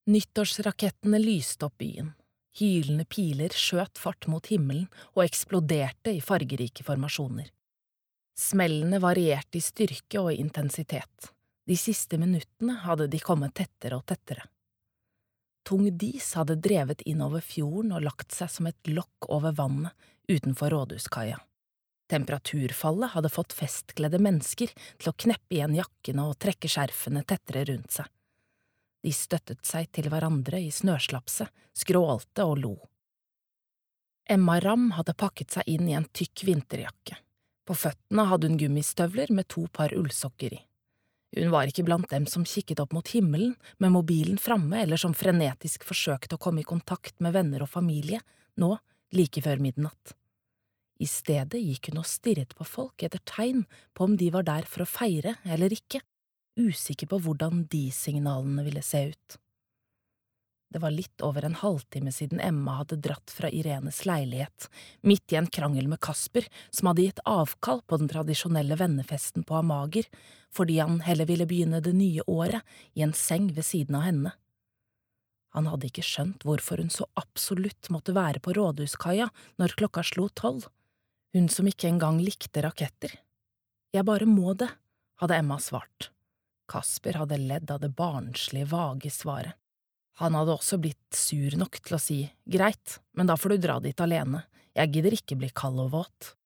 Nyttårsrakettene lyste opp byen. Hylende piler skjøt fart mot himmelen og eksploderte i fargerike formasjoner. Smellene varierte i styrke og intensitet. De siste minuttene hadde de kommet tettere og tettere. Tung dis hadde drevet inn over fjorden og lagt seg som et lokk over vannet utenfor rådhuskaia. Temperaturfallet hadde fått festkledde mennesker til å kneppe igjen jakkene og trekke skjerfene tettere rundt seg. De støttet seg til hverandre i snøslapset, skrålte og lo. Emma Ramm hadde pakket seg inn i en tykk vinterjakke. På føttene hadde hun gummistøvler med 2 par ullsokker i. Hun var ikke blant dem som kikket opp mot himmelen med mobilen framme eller som frenetisk forsøkte å komme i kontakt med venner og familie, nå like før midnatt. I stedet gikk hun og stirret på folk etter tegn på om de var der for å feire eller ikke, usikker på hvordan de signalene ville se ut. Det var litt over en halvtime siden Emma hadde dratt fra Irenes leilighet, midt i en krangel med Kasper, som hadde gitt avkall på den tradisjonelle vennefesten på Amager, fordi han heller ville begynne det nye året i en seng ved siden av henne. Han hadde ikke skjønt hvorfor hun så absolutt måtte være på rådhuskaia når klokka slo 12, hun som ikke engang likte raketter. Jeg bare må det, hadde Emma svart. Kasper hadde ledd av det barnslige, vage svaret. Han hadde også blitt sur nok til å si, greit, men da får du dra dit alene, jeg gidder ikke bli kald og våt.